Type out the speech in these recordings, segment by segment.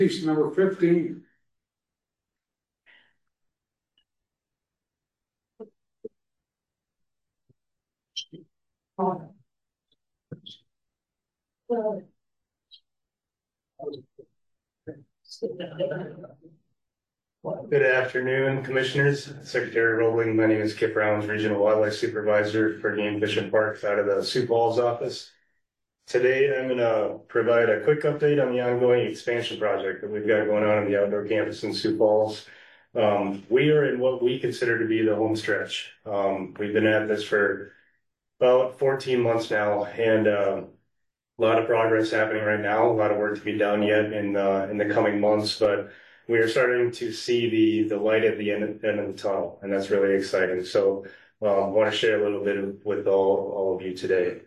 Piece number 15. Good afternoon, Commissioners. Secretary Rowling. My name is Kip Rounds, Regional Wildlife Supervisor for Game Fish and Parks out of the Sioux Falls office. Today, I'm going to provide a quick update on the ongoing expansion project that we've got going on in the outdoor campus in Sioux Falls. We are in what we consider to be the home stretch. We've been at this for about 14 months now, and a lot of progress happening right now. A lot of work to be done yet in the coming months, but we are starting to see the light at the end of the tunnel, and that's really exciting. So I want to share a little bit with all of you today.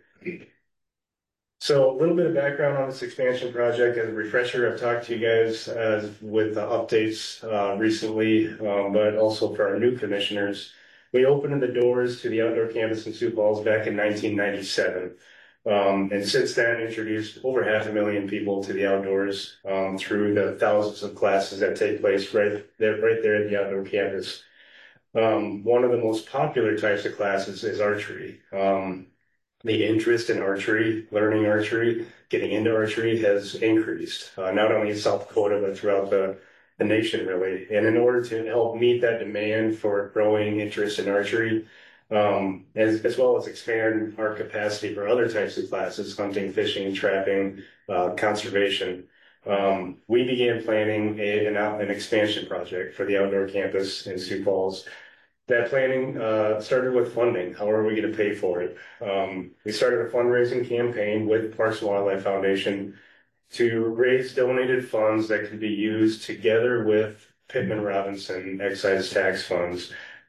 So a little bit of background on this expansion project. As a refresher, I've talked to you guys with updates recently, but also for our new commissioners. We opened the doors to the outdoor campus in Sioux Falls back in 1997. And since then, introduced over 500,000 people to the outdoors through the thousands of classes that take place right there at the outdoor campus. One of the most popular types of classes is archery. The interest in archery, learning archery, getting into archery has increased, not only in South Dakota, but throughout the nation, really. And in order to help meet that demand for growing interest in archery, as well as expand our capacity for other types of classes, hunting, fishing, trapping, conservation, we began planning an expansion project for the outdoor campus in Sioux Falls. That planning started with funding. How are we going to pay for it? We started a fundraising campaign with Parks and Wildlife Foundation to raise donated funds that could be used together with Pittman Robertson excise tax funds,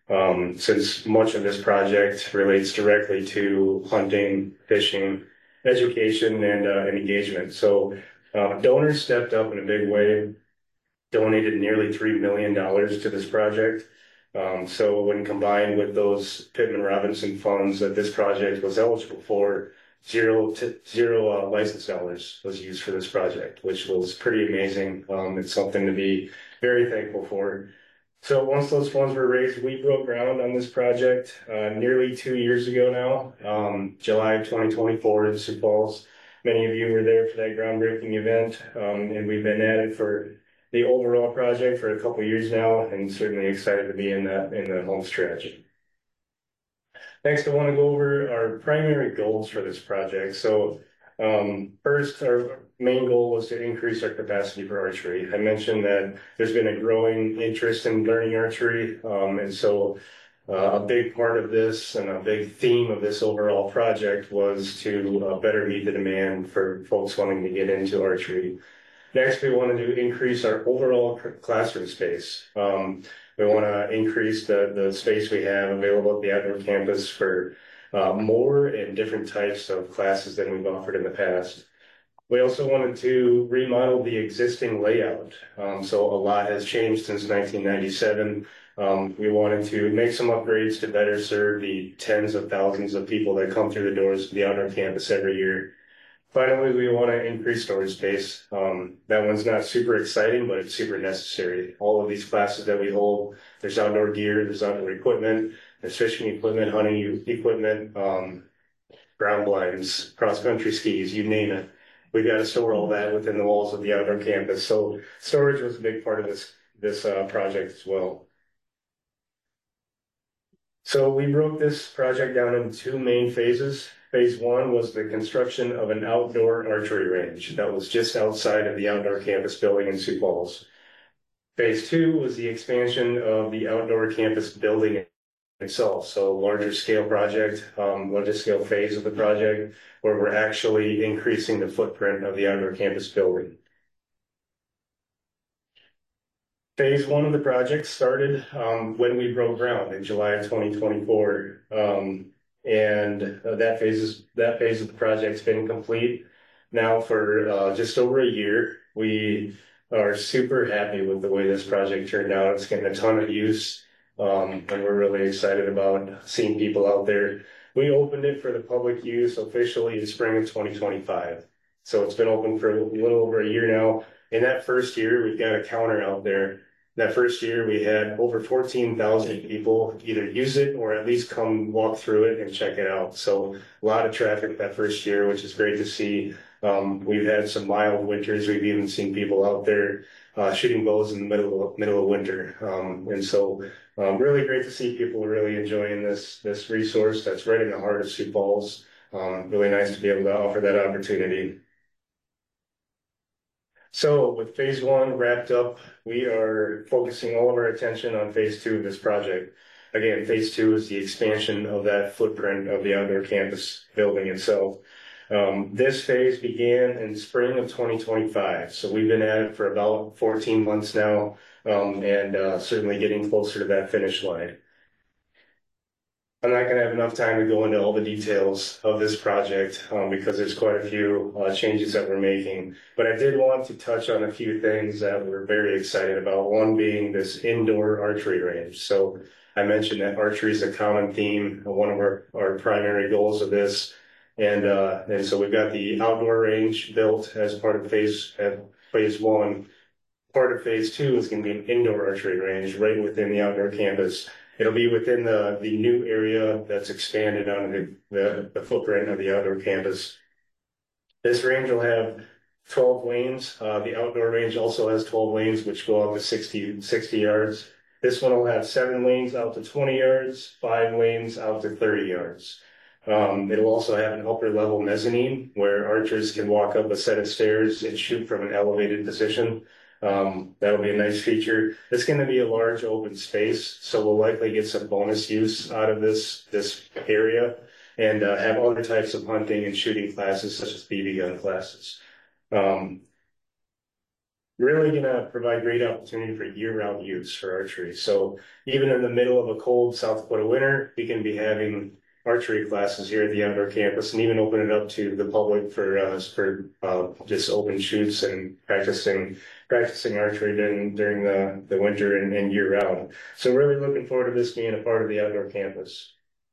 since much of this project relates directly to hunting, fishing, education, and engagement. So donors stepped up in a big way, donated nearly $3 million to this project. So when combined with those Pittman Robertson funds that this project was eligible for, zero license dollars was used for this project, which was pretty amazing. It's something to be very thankful for. So once those funds were raised, we broke ground on this project nearly 2 years ago now, July 2024 in Sioux Falls. Many of you were there for that groundbreaking event, and we've been at it for the overall project for a couple of years now, and certainly excited to be in the home stretch. Next, I want to go over our primary goals for this project. So first, our main goal was to increase our capacity for archery. I mentioned that there's been a growing interest in learning archery, and so a big part of this and a big theme of this overall project was to better meet the demand for folks wanting to get into archery. Next, we wanted to increase our overall classroom space. We want to increase the space we have available at the outdoor campus for more and different types of classes than we've offered in the past. We also wanted to remodel the existing layout. So a lot has changed since 1997. We wanted to make some upgrades to better serve the tens of thousands of people that come through the doors of the outdoor campus every year. Finally, we want to increase storage space. That one's not super exciting, but it's super necessary. All of these classes that we hold, there's outdoor gear, there's outdoor equipment, there's fishing equipment, hunting equipment, ground blinds, cross-country skis, you name it. We've got to store all that within the walls of the outdoor campus. So storage was a big part of this project as well. So we broke this project down into two main phases. Phase one was the construction of an outdoor archery range that was just outside of the outdoor campus building in Sioux Falls. Phase two was the expansion of the outdoor campus building itself. So larger scale project, larger scale phase of the project, where we're actually increasing the footprint of the outdoor campus building. Phase one of the project started when we broke ground in July of 2024. And that phase of the project's been complete now for just over a year. We are super happy with the way this project turned out. It's getting a ton of use, and we're really excited about seeing people out there. We opened it for the public use officially in spring of 2025. So it's been open for a little over a year now. in that first year, we've got a counter out there. That first year, we had over 14,000 people either use it or at least come walk through it and check it out. So a lot of traffic that first year, which is great to see. We've had some mild winters. We've even seen people out there shooting bows in the middle of winter. And so really great to see people really enjoying this resource that's right in the heart of Sioux Falls. Really nice to be able to offer that opportunity. So with phase one wrapped up, we are focusing all of our attention on phase two of this project. Again, phase two is the expansion of that footprint of the outdoor campus building itself. This phase began in spring of 2025. So we've been at it for about 14 months now, and certainly getting closer to that finish line. I'm not going to have enough time to go into all the details of this project because there's quite a few changes that we're making. But I did want to touch on a few things that we're very excited about. One being this indoor archery range. So I mentioned that archery is a common theme, one of our primary goals of this. And so we've got the outdoor range built as part of phase one. Part of phase two is going to be an indoor archery range right within the outdoor campus. It'll be within the new area that's expanded on the footprint of the outdoor campus. This range will have 12 lanes. The outdoor range also has 12 lanes, which go out to 60 yards. This one will have 7 lanes out to 20 yards, 5 lanes out to 30 yards. It'll also have an upper level mezzanine where archers can walk up a set of stairs and shoot from an elevated position. That'll be a nice feature. It's going to be a large open space, so we'll likely get some bonus use out of this area and have other types of hunting and shooting classes such as BB gun classes. Really going to provide great opportunity for year-round use for archery. So even in the middle of a cold South Dakota winter, we can be having archery classes here at the outdoor campus and even open it up to the public for just open shoots and practicing archery during the winter and year round. So really looking forward to this being a part of the outdoor campus.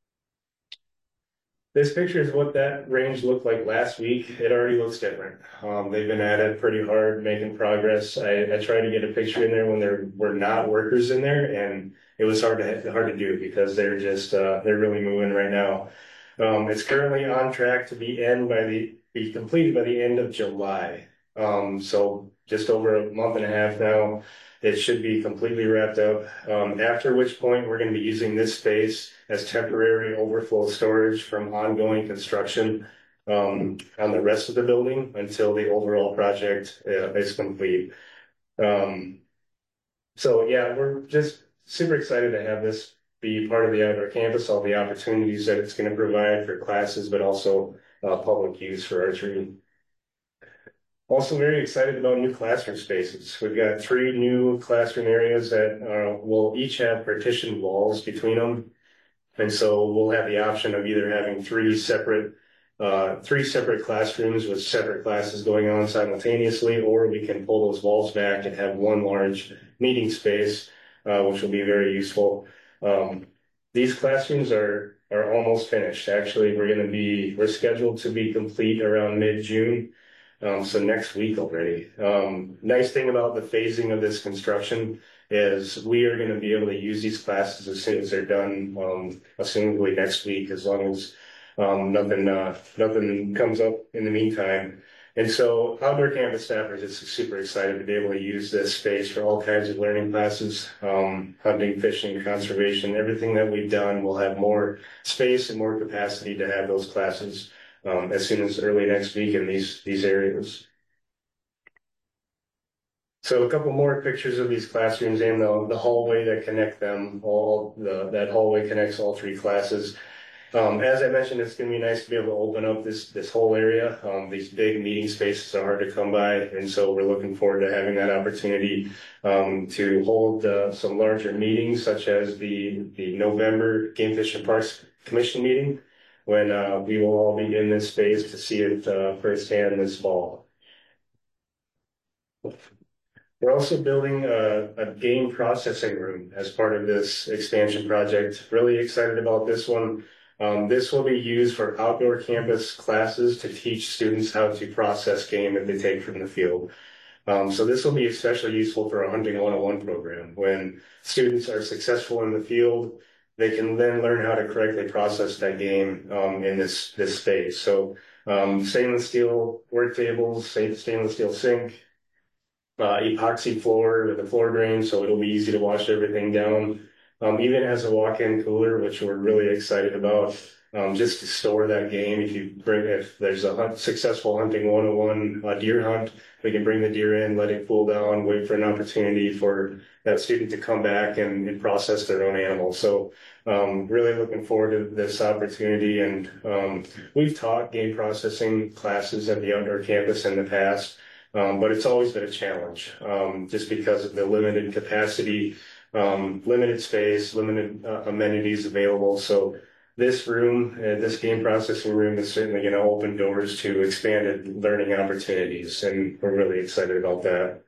This picture is what that range looked like last week. It already looks different. They've been at it pretty hard, making progress. I tried to get a picture in there when there were not workers in there, and it was hard to do because they're really moving right now. It's currently on track to be completed by the end of July. So just over a month and a half now. It should be completely wrapped up, after which point we're going to be using this space as temporary overflow storage from ongoing construction on the rest of the building until the overall project is complete. So yeah, we're just super excited to have this be part of the outdoor campus, all the opportunities that it's going to provide for classes, but also public use for archery. Also very excited about new classroom spaces. We've got 3 new classroom areas that will each have partitioned walls between them. And so we'll have the option of either having 3 separate classrooms with separate classes going on simultaneously, or we can pull those walls back and have one large meeting space, which will be very useful. These classrooms are almost finished. Actually, we're scheduled to be complete around mid-June. So next week already. Nice thing about the phasing of this construction is we are going to be able to use these classes as soon as they're done, assumably next week, as long as nothing comes up in the meantime. And so outdoor campus staff are just super excited to be able to use this space for all kinds of learning classes, hunting, fishing, conservation, everything that we've done. We'll have more space and more capacity to have those classes as soon as early next week in these areas. So a couple more pictures of these classrooms and the hallway that connect them. That hallway connects all 3 classes. As I mentioned, it's going to be nice to be able to open up this whole area. These big meeting spaces are hard to come by, and so we're looking forward to having that opportunity to hold some larger meetings, such as the November Game Fish and Parks Commission meeting, when we will all be in this space to see it firsthand this fall. We're also building a game processing room as part of this expansion project. Really excited about this one. This will be used for outdoor campus classes to teach students how to process game that they take from the field. So this will be especially useful for a hunting 101 program. When students are successful in the field, they can then learn how to correctly process that game in this space. So stainless steel work tables, stainless steel sink, epoxy floor with a floor drain, so it'll be easy to wash everything down. Even has a walk-in cooler, which we're really excited about, just to store that game. If there's a successful hunting 101 deer hunt, we can bring the deer in, let it cool down, wait for an opportunity for that student to come back and process their own animal. So really looking forward to this opportunity. And we've taught game processing classes at the outdoor campus in the past. But it's always been a challenge, just because of the limited capacity, limited space, limited amenities available. So this room, this game processing room is certainly going to open doors to expanded learning opportunities, and we're really excited about that.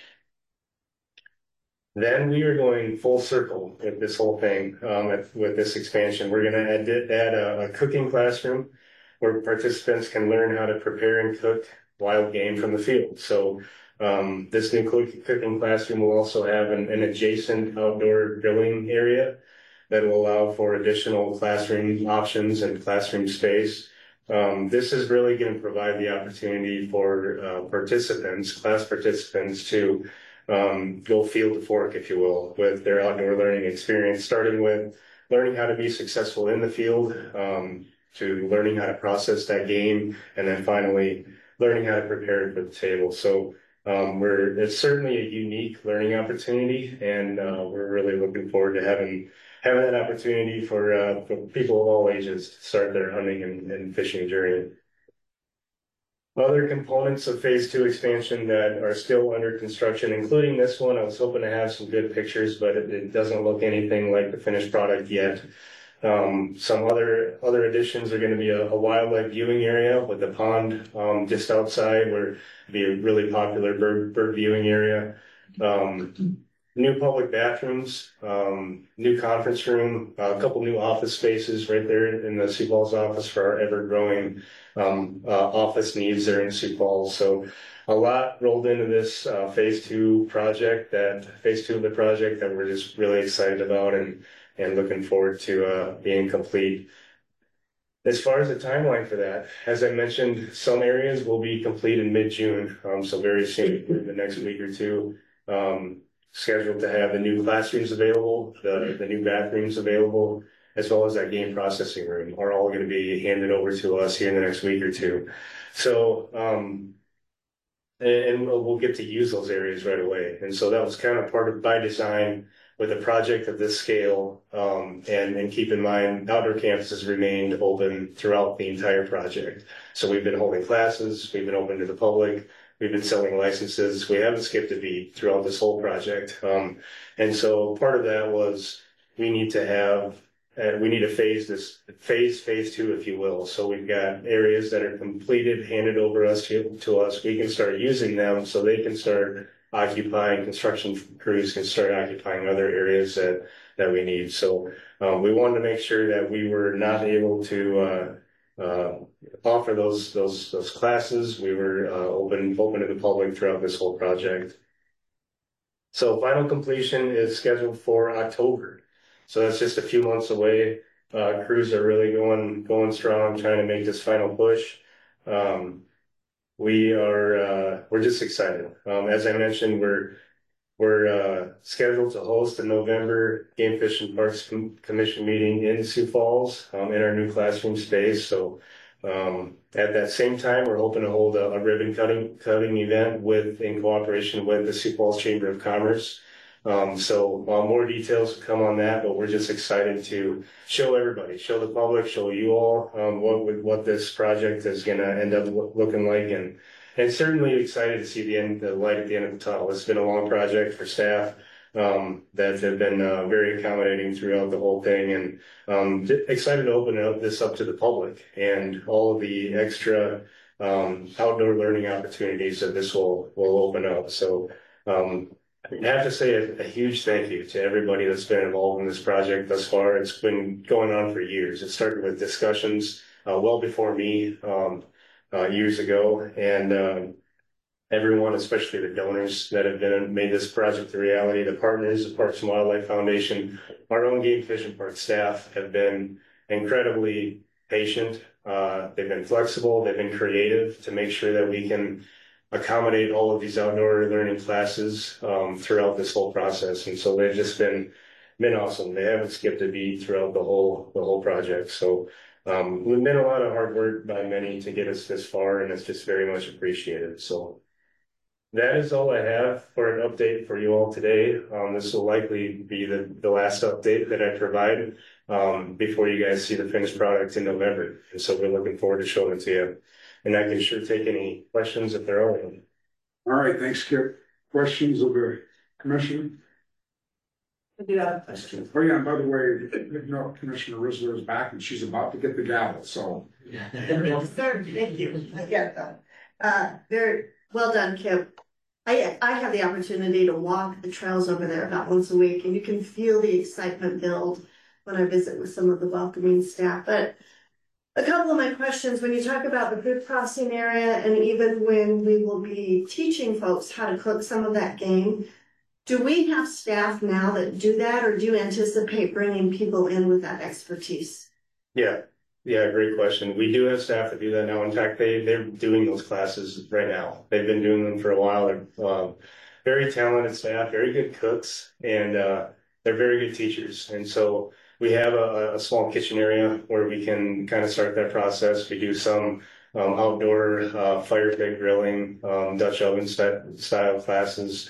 Then we are going full circle with this whole thing, with this expansion. We're going to add a cooking classroom where participants can learn how to prepare and cook wild game from the field. So this new cooking classroom will also have an adjacent outdoor grilling area that will allow for additional classroom options and classroom space. This is really going to provide the opportunity for class participants to go field to fork, if you will, with their outdoor learning experience, starting with learning how to be successful in the field, to learning how to process that game, and then finally learning how to prepare it for the table. So it's certainly a unique learning opportunity, and we're really looking forward to having that opportunity for people of all ages to start their hunting and fishing journey. Other components of phase two expansion that are still under construction, including this one. I was hoping to have some good pictures, but it doesn't look anything like the finished product yet. Some other additions are going to be a wildlife viewing area with a pond just outside, where it'd be a really popular bird viewing area. New public bathrooms, new conference room, a couple new office spaces right there in the Sioux Falls office for our ever-growing office needs there in Sioux Falls. So a lot rolled into this phase two of the project that we're just really excited about and looking forward to being complete. As far as the timeline for that, as I mentioned, some areas will be complete in mid-June, so very soon, in the next week or two. Scheduled to have the new classrooms available, the new bathrooms available, as well as that game processing room are all going to be handed over to us here in the next week or two. So, and we'll get to use those areas right away. And so that was kind of part of by design with a project of this scale. And keep in mind, outdoor campuses remained open throughout the entire project. So we've been holding classes, we've been open to the public, we've been selling licenses. We haven't skipped a beat throughout this whole project. And so part of that was we need to phase two, if you will. So we've got areas that are completed, handed over to us. We can start using them so they can start occupying, construction crews can start occupying other areas that we need. So we wanted to make sure that we were not able to offer those classes. We were open to the public throughout this whole project. So final completion is scheduled for October. So that's just a few months away. Crews are really going strong, trying to make this final push. We're just excited. As I mentioned, we're scheduled to host the November Game Fish and Parks Commission meeting in Sioux Falls in our new classroom space. So at that same time, we're hoping to hold a ribbon cutting event in cooperation with the Sioux Falls Chamber of Commerce. So more details to come on that, but we're just excited to show everybody, show the public, show you all what this project is going to end up looking like, and certainly excited to see the light at the end of the tunnel. It's been a long project for staff that have been very accommodating throughout the whole thing, and excited to open this up to the public and all of the extra outdoor learning opportunities that this will open up. So I have to say a huge thank you to everybody that's been involved in this project thus far. It's been going on for years. It started with discussions well before me years ago, and everyone, especially the donors that have made this project a reality, the partners, the Parks and Wildlife Foundation, our own Game Fish and Park staff have been incredibly patient. They've been flexible, they've been creative to make sure that we can accommodate all of these outdoor learning classes throughout this whole process. And so they've just been awesome. They haven't skipped a beat throughout the whole project. So we've been a lot of hard work by many to get us this far, and it's just very much appreciated. So that is all I have for an update for you all today. This will likely be the last update that I provide before you guys see the finished product in November. And so we're looking forward to showing it to you. And I can sure take any questions if there are any. All right, thanks, Kip. Questions of the commission? I do have a question. Oh, yeah, and by the way, you know, Commissioner Risler is back and she's about to get the gavel, so. Sir, thank you. I get that. Very well done, Kip. I have the opportunity to walk the trails over there about once a week, and you can feel the excitement build when I visit with some of the welcoming staff. But a couple of my questions, when you talk about the food processing area, and even when we will be teaching folks how to cook some of that game, do we have staff now that do that, or do you anticipate bringing people in with that expertise? Yeah, great question. We do have staff that do that now. In fact, they're doing those classes right now. They've been doing them for a while. They're very talented staff, very good cooks, and they're very good teachers. And so we have a small kitchen area where we can kind of start that process. We do some outdoor fire pit grilling, Dutch oven style classes.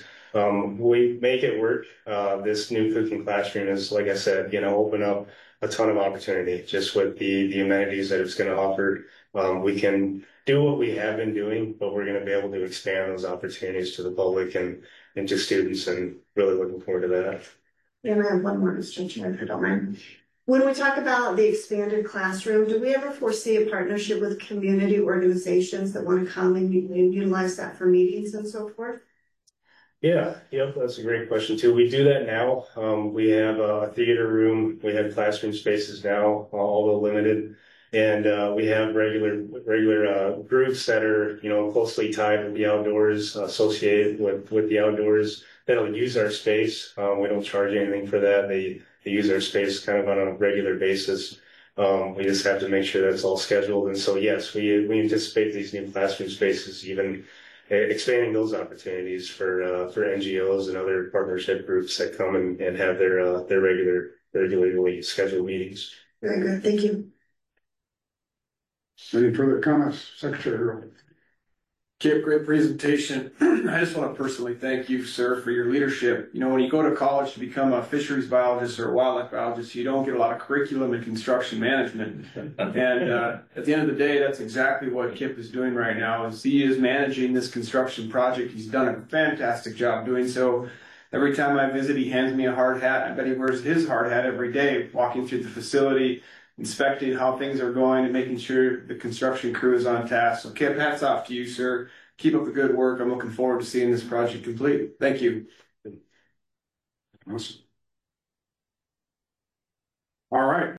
We make it work. This new cooking classroom is, like I said, open up a ton of opportunity just with the amenities that it's going to offer. We can do what we have been doing, but we're going to be able to expand those opportunities to the public and to students, and really looking forward to that. And I have one more, Mr. Chair, if you don't mind. When we talk about the expanded classroom, do we ever foresee a partnership with community organizations that want to come and utilize that for meetings and so forth? Yeah, yep, that's a great question too. We do that now. We have a theater room, we have classroom spaces now, although limited, and we have regular groups that are closely tied with the outdoors, associated with the outdoors, that'll use our space. We don't charge anything for that. They use our space kind of on a regular basis. We just have to make sure that it's all scheduled. And so yes, we anticipate these new classroom spaces even expanding those opportunities for NGOs and other partnership groups that come and have their regularly scheduled meetings. Very good, thank you. Any further comments, Secretary Earl? Kip, great presentation. I just want to personally thank you, sir, for your leadership. When you go to college to become a fisheries biologist or a wildlife biologist, you don't get a lot of curriculum in construction management. And at the end of the day, that's exactly what Kip is doing right now. Is he is managing this construction project. He's done a fantastic job doing so. Every time I visit, he hands me a hard hat. I bet he wears his hard hat every day, walking through the facility, inspecting how things are going and making sure the construction crew is on task. So Kip, hats off to you, sir. Keep up the good work. I'm looking forward to seeing this project complete. Thank you. Awesome. All right.